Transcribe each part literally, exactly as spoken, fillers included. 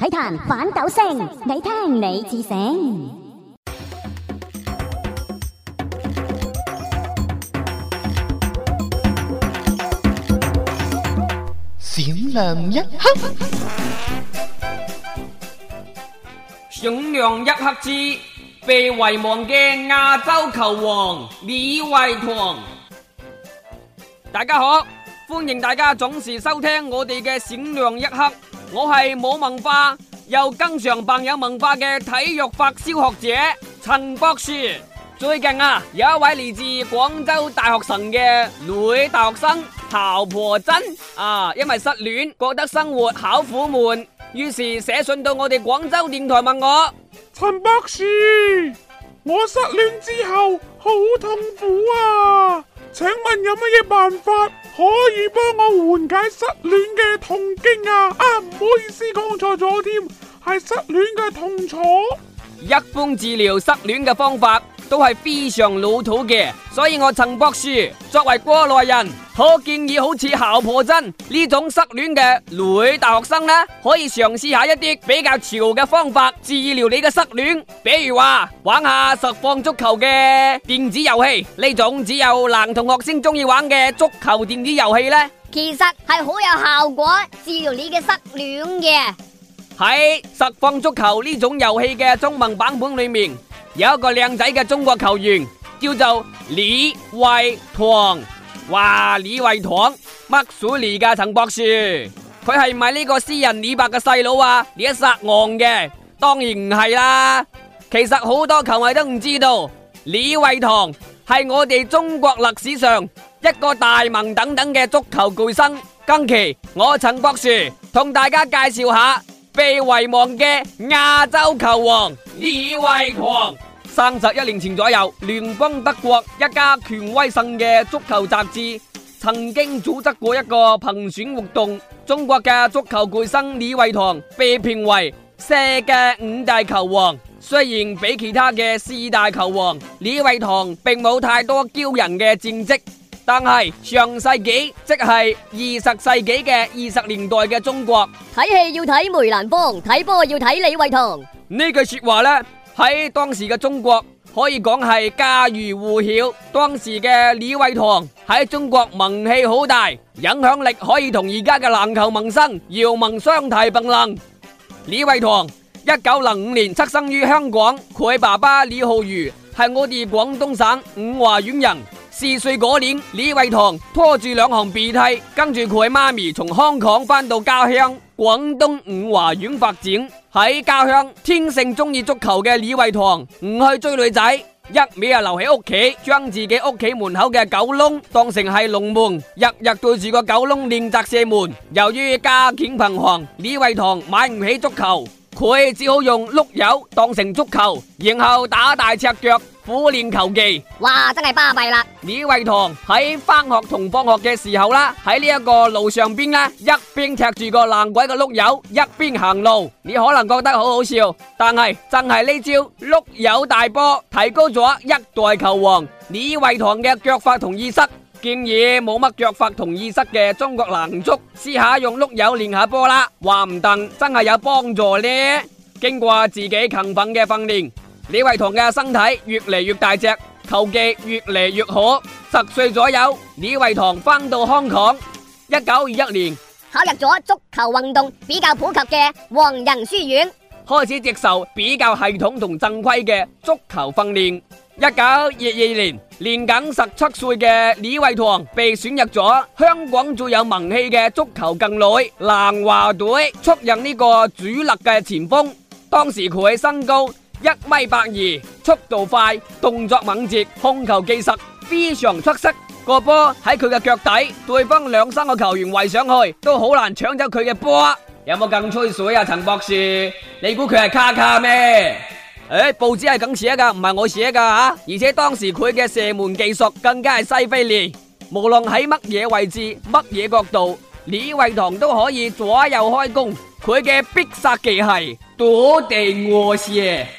體壇反斗星，你聽你自醒。 閃亮一刻， 閃亮一刻之被遺忘嘅亞洲球王李惠堂。大家好，歡迎大家總時收聽我哋嘅閃亮一刻。我係冇文化又經常扮有文化嘅體育發燒學者陳博士。最近啊，有一位嚟自廣州大學城嘅女大學生姣婆珍啊，因為失戀覺得生活好苦悶，於是寫信到我哋廣州電台問我： 陳博士，我失戀之後好痛苦啊，請問有乜嘢辦法可以幫我緩解失戀嘅痛經啊？啊，唔好意思講錯咗添，係失戀嘅痛楚。 一般治療失戀嘅方法都係非常老土嘅，所以我陳博士作為過來人，可建議好似姣婆珍呢種失戀嘅女大學生呢，可以嘗試下一啲比較潮嘅方法治療你嘅失戀，比如話玩下實況足球嘅電子遊戲，呢種只有男同學先中意玩嘅足球電子遊戲呢， 其實係好有效果治療你嘅失戀嘅。 喺實況足球呢種遊戲嘅中文版本裏面，有一個靚仔嘅中國球員叫做李惠堂。哇，李惠堂乜水嚟噶？陳博士，佢係咪呢個詩人李白嘅細佬啊？李一殺昂嘅？當然唔係啦。其實好多球迷都唔知道，李惠堂係我哋中國歷史上一個大名等等嘅足球巨星。今期我陳博士同大家介紹下被遺忘嘅亞洲球王李惠堂。三十一年前左右，聯邦德國一家權威性嘅足球雜誌曾經組織過一個評選活動，中國嘅足球巨星李惠堂被評為世界五大球王。雖然比其他嘅四大球王，李惠堂並冇太多驕人嘅戰績，但係上世紀，即係二十世紀嘅二十年代嘅中國， 睇戲要睇梅蘭芳，睇波要睇李惠堂。 呢句說話呢，喺當時嘅中國可以講係家喻戶曉。當時嘅李惠堂喺中國名氣好大，影響力可以同而家嘅籃球明星姚明相提並論。李惠堂一九零五年出生於香港，佢爸爸李浩如係我哋廣東省五華縣人。四歲嗰年，李惠堂拖住兩行鼻涕，跟住佢媽咪從香港翻到家鄉廣東五華縣發展。喺家鄉，天性中意足球嘅李惠堂唔去追女仔，一味啊留喺屋企，將自己屋企門口嘅狗籠當成係龍門，日日對住個狗籠練習射門。由於家境貧寒，李惠堂買唔起足球，佢只好用碌柚當成足球，然後打大赤腳苦練球技。 哇，真係巴閉啦！ 李惠堂喺翻學同放學嘅時候啦，喺呢一個路上邊咧，一邊踢住個爛鬼嘅碌柚，一邊行路。你可能覺得好好笑，但係真係呢招碌柚大波提高咗一代球王李惠堂嘅腳法同意識。建議冇乜腳法同意識嘅中國男足試下用碌柚練下波啦，話唔定真係有幫助呢。經過自己勤奮嘅訓練，李惠堂嘅身體越嚟越大隻，球技越嚟越好。十歲左右，李惠堂翻到香港。一九二一年， 考入咗足球運動比較普及嘅黃仁書院， 開始接受比較系統同正規嘅足球訓練。一九二二年，年僅十七歲嘅李惠堂被選入咗香港最有名氣嘅足球勁旅南華隊，出任呢個主力嘅前鋒。當時佢身高一米八二，速度快，動作敏捷，控球技術非常出色。個波喺佢嘅腳底，對方兩三個球員圍上去都好難搶走佢嘅波。有冇咁吹水啊，陳博士？你估佢係卡卡咩？誒，報紙係咁寫噶，唔係我寫噶吓。而且當時佢嘅射門技術更加係西非利，無論喺乜嘢位置、乜嘢角度，李惠堂都可以左右開弓。佢嘅必殺技係躲地臥射。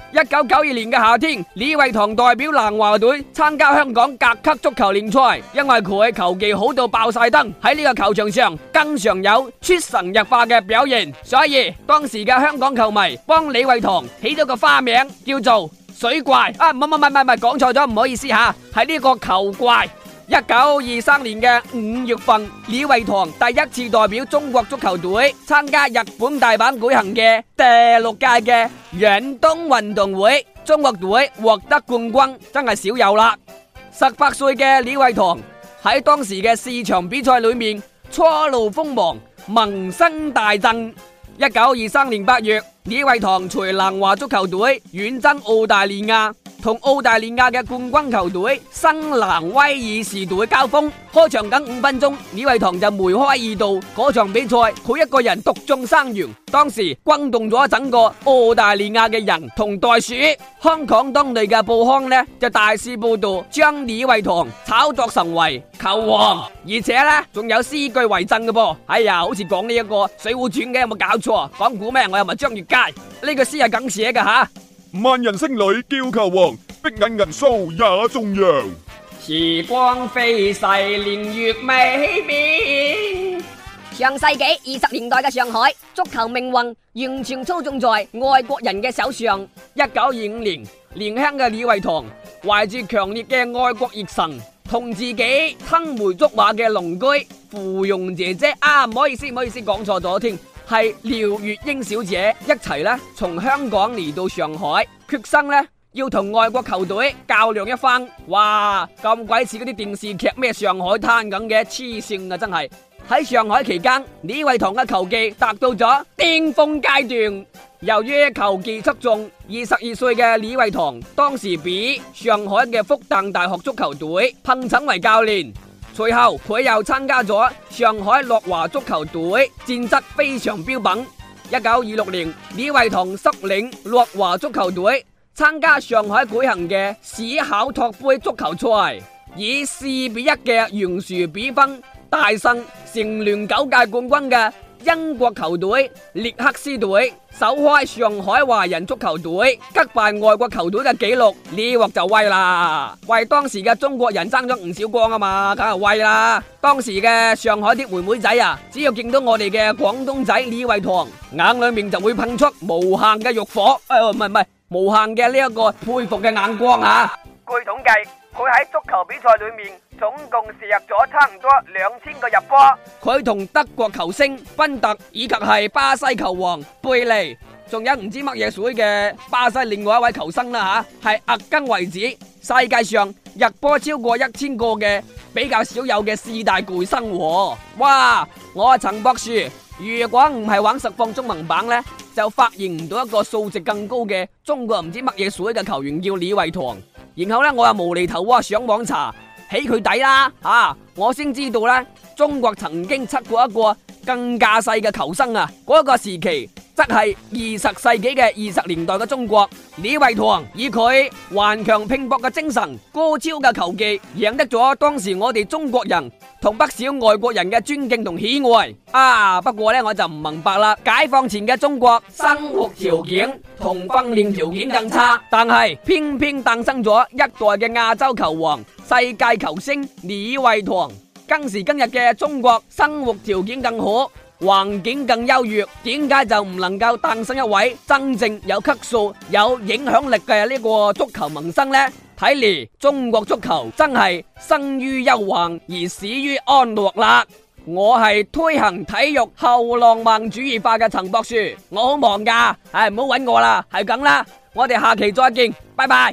一九九二年嘅夏天，李惠堂代表南華隊參加香港甲級足球聯賽，因為佢球技好到爆晒燈，喺呢個球場上經常有出神入化嘅表現，所以當時嘅香港球迷幫李惠堂起咗個花名叫做水怪。啊，唔唔唔唔唔，講錯咗，唔好意思吓，係呢個球怪。一九二三年嘅五月份，李惠堂第一次代表中國足球隊參加日本大阪舉行嘅第六屆嘅遠東運動會，中國隊獲得冠軍，真係少有啦。十八歲嘅李惠堂喺當時嘅四場比賽裏面初露鋒芒，萌生大振。一九二三年八月，李惠堂隨南華足球隊遠征澳大利亞，同澳大利亞嘅冠軍球隊新南威爾士隊交鋒，開場僅五分鐘，李惠堂就梅開二度。嗰場比賽佢一個人獨中三元，當時轟動咗整個澳大利亞嘅人同袋鼠。香港當地嘅報刊呢就大肆報道，將李惠堂炒作成為球王，而且呢仲有詩句為證嘅噃。哎呀，好似講呢一個《水滸傳》嘅，有冇搞錯？講古咩？我又唔係張月佳，呢個詩係咁寫嘅吓。 萬人星裏叫球王，逼引人數也中揚。 時光飛逝，年月未變。 上世紀二十年代嘅上海，足球命運完全操縱在外國人嘅手上。 一九二五年，年輕嘅李惠堂懷住強烈嘅愛國熱忱，同自己青梅竹馬嘅鄰居芙蓉姐姐啊，唔好意思，唔好意思，講錯咗添，係廖月英小姐一齊呢，從香港嚟到上海，決心呢要同外國球隊較量一番。哇，咁鬼似嗰啲電視劇咩上海灘咁嘅，黐線啊真係！喺上海期間，李惠堂嘅球技達到咗巔峰階段。由於球技出眾，二十二歲嘅李惠堂當時俾上海嘅復旦大學足球隊聘請為教練。隨後佢又參加咗上海樂華足球隊，戰績非常標炳。一九二六年，李惠堂率領樂華足球隊參加上海舉行嘅史考托杯足球賽，以四比一嘅懸殊比分大勝蟬聯九屆冠軍嘅英國球隊列克斯隊，首開上海華人足球隊擊敗外國球隊嘅紀錄，呢鑊就威啦！為當時嘅中國人爭咗唔少光啊嘛，梗係威啦！當時嘅上海啲妹妹仔啊，只要見到我哋嘅廣東仔李惠堂，眼裏面就會噴出無限嘅欲火，誒唔係唔係無限嘅呢一個佩服嘅眼光啊！據統計，佢喺足球比賽裏面總共射入咗差唔多兩千個入波。佢同德國球星賓特以及係巴西球王貝利，仲有唔知乜嘢水嘅巴西另外一位球星啦吓，係迄今為止世界上入波超過一千個嘅比較少有嘅四大巨星。哇！我係陳博士，如果唔係玩實況中文版呢，就發現唔到一個素質更高嘅中國唔知乜嘢水嘅球員叫李惠堂。然後咧，我又無厘頭啊上網查起佢底啦，啊，我先知道咧，中國曾經出過一個更架勢嘅球星啊！嗰、那個時期則係二十世紀嘅二十年代嘅中國，李惠堂以佢頑強拼搏嘅精神、高超嘅球技，贏得咗當時我哋中國人同不少外國人嘅尊敬同喜愛啊！不過呢，我就唔明白啦，解放前嘅中國生活條件同訓練條件更差，但係偏偏誕生咗一代嘅亞洲球王、世界球星李惠堂。今時今日嘅中國生活條件更好，環境更優越，點解就唔能夠誕生一位真正有級數、有影響力嘅呢個足球明星呢？睇嚟中國足球真係生於憂患而死於安樂啦！我係推行體育後浪漫主義化嘅陳博士，我好忙噶，唉，唔好搵我啦，係咁啦，我哋下期再見，拜拜。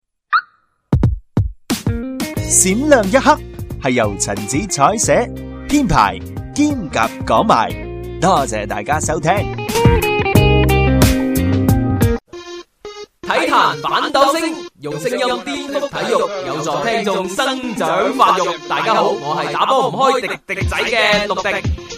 閃亮一刻係由陳子彩寫編排兼夾講埋，多謝大家收聽。 體壇反斗星，用聲音顛覆體育，有助聽眾生長發育。大家好，我係打波唔開迪迪仔嘅陸迪。